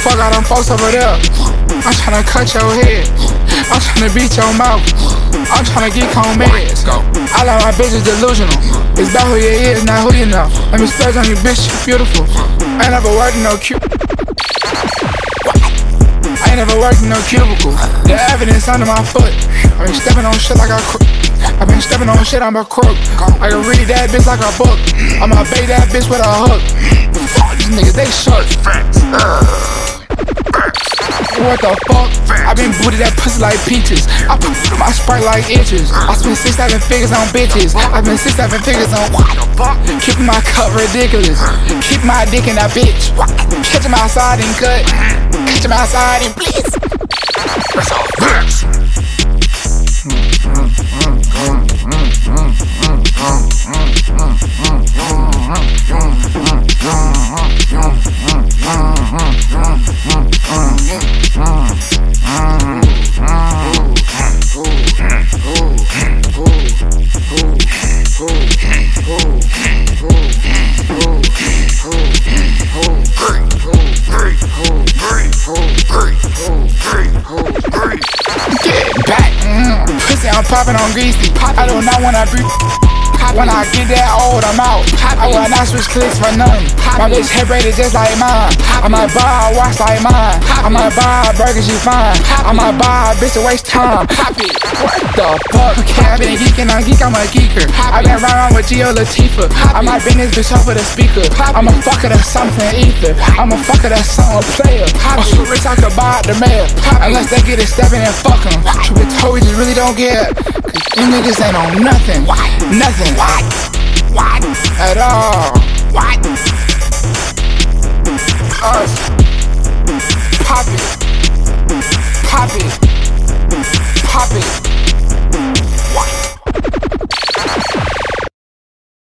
fuck all them folks over there. I'm tryna cut your head. I'm tryna beat your mouth. I'm tryna get on meds. I like my bitches delusional. It's about who you is, not who you know. Let me splurge on you, bitch, you beautiful. I ain't never worked in no I ain't never worked in no cubicle. The evidence under my foot. I been stepping on shit like I been stepping on shit, I'm a crook. I can read that bitch like a book. I'ma bait that bitch with a hook. Fuck these niggas, they shook. What the fuck? I been booted that pussy like peaches. I put my Sprite like inches. I spent 6-7 figures on bitches. I spent 6-7 figures on what the fuck? Keeping my cup ridiculous. Keep my dick in that bitch. Catch him outside and cut. Catch him outside and please. That's all facts. I'm popping on greasy. I do not wanna breathe. When I get that old, I'm out. I will not switch clicks for none. My bitch head braided just like mine. I might buy a watch like mine. I might buy a burger, she fine. I might buy a bitch to waste time. What the fuck? I been geeking on geek, I'm a geeker. I been riding with Gio Latifah. I might bring this bitch over the speaker. I'm a fucker that's something ether. I'm a fucker that's something player. I'm so rich I could buy the mayor. Unless they get it stepping and fuck them. Truth be told, we just really don't care. Cause them niggas ain't on nothing. Nothing. What? At all. What?